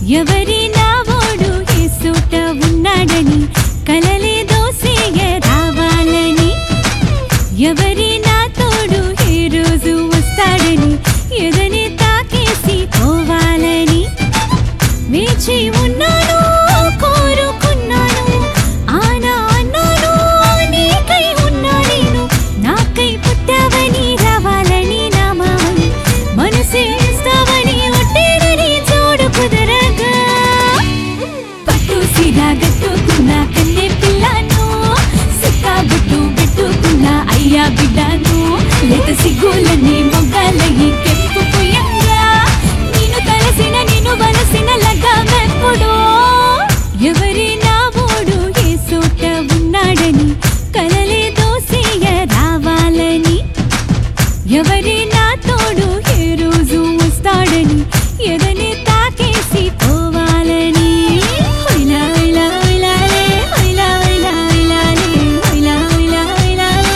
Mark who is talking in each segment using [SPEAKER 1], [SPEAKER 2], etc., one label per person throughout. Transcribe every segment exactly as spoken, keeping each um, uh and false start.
[SPEAKER 1] ఎవరి నావోడు ఏ సోట ఉన్నాడని కలలే దోసేయ రావాలని ఎవరి నా తోడు ఏ రోజు వస్తాడని ఎదని తాకేసి పోవాలని వేచి ఉన్నాను కోరుకున్నాను ఆనా అన్నాను నీకై ఉన్నా నేను నాకై పుట్టావని రావాలని నా మామని మనసే ఇస్తావని ఒట్టేనని చూడు కుదరగా పట్టు సీదా గట్టుకున్న కన్నె పిల్లను సుక్కా బుట్టు పెట్టుకున్న అయ్యా బిడ్డను లేత సిగ్గులని మొగ్గలయ్యి కెంపు పుయ్యంగా నేను కలిసిన నిన్ను వలసిన లగ్గమెప్పుడు ఎవరి నావోడు ఏ సోట ఉన్నాడని కలలే దోసేయ రావాలని ఎవరి నా తోడు ఏ రోజు వస్తాడని ఎదని తాకేసి పోవాలని హొయ్లా హొయ్లా హొయ్లాలే హొయ్లా హొయ్లా హొయ్లాలే హొయ్లా హొయ్లా హొయ్లాలే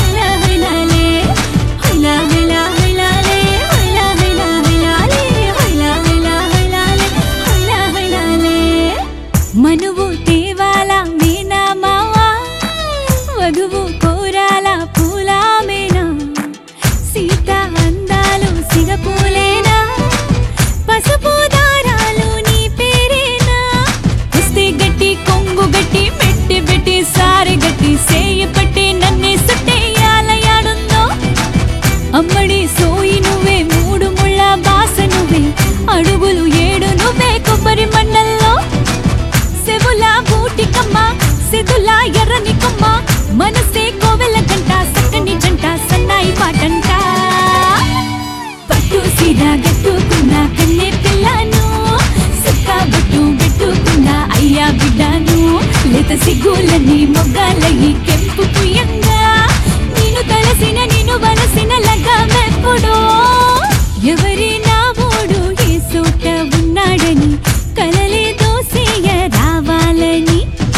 [SPEAKER 1] హొయ్లా హొయ్లా హొయ్లాలే హొయ్లా హొయ్లా హొయ్లాలే హొయ్లా హొయ్లా హొయ్లాలే హొయ్లా హొయ్లాలే మనువు తేవాలా మేనా మావా వధువు కోరాలా పూలా మేనా సీత అందాలు సిగపూలేనా పసుపు దారాలు నీ పేరేనా కుస్తీ గట్టి కొంగు గట్టి పెట్టి పెట్టి సారి గట్టి సేయ పట్టి నన్నే సుట్టేయాలయాడుందో అమ్మడి సోయి నువ్వే మూడు ముళ్ళ బాస నువ్వే అడుగులు ఏడు నువ్వే కొబ్బరి మండల్లో సెవుల బూటికమ్మ సెదుల ఎర్రని కొమ్మ మనసే కోవెల గంట సక్కని జంట సన్నాయి పాటంట పట్టు సీదా గట్టుకున్న కన్నె పిల్లను సుక్కా బుట్టు పెట్టుకున్న అయ్యా బిడ్డను లేత సిగ్గులని మొగ్గలయ్యి కెంపు పుయ్యంగా నేను కలిసిన నిన్ను వలసిన లగ్గమెప్పుడు ఎవరి నావోడు ఏ సోట ఉన్నాడని కలలే దోసేయ రావాలని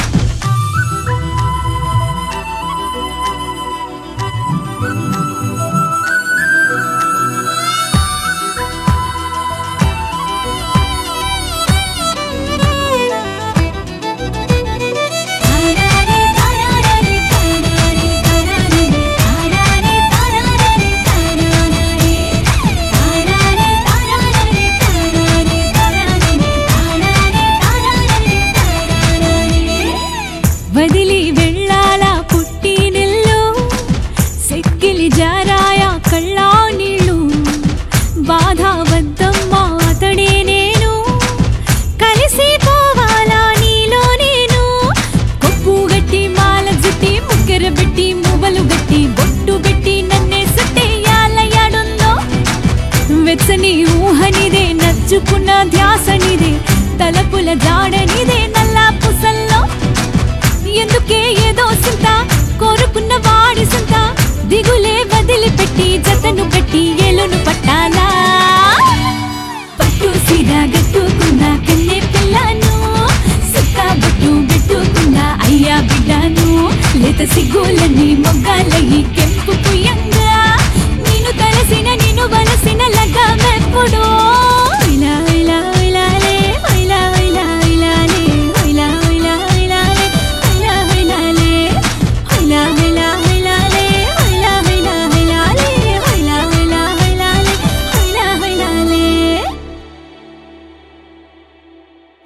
[SPEAKER 1] వదిలి వెళ్ళాలా పుట్టినిల్లు సెక్కిలి జారాయా కళ్ళా నీళ్ళు బాధ వద్దమ్మా అతడే నేను కలిసి పోవాలా నీలో నేను కొప్పు గట్టి మాల జుట్టి ముగ్గుర పెట్టి మువ్వలు గట్టి బొట్టు పెట్టి నన్నే సుట్టేయాలయాడుందో వెచ్చని ఊహనిదే నచ్చుకున్న ధ్యాసనిదే తలపుల జాడనిదే నల్లా పుసల్లో ఎందుకే ఏదో సింత కోరుకున్న వాడి సొంత దిగులే వదిలిపెట్టి జతను పెట్టి ఏలును పట్టాలా పట్టు సీదా గట్టుకున్న కన్నె పిల్లను సుక్కా బుట్టు పెట్టుకున్న అయ్యా బిడ్డను లేత సిగ్గులని మొగ్గలయ్యి కెంపు పుయ్యంగా నేను కలిసిన నిన్ను వలసిన లగ్గమెప్పుడు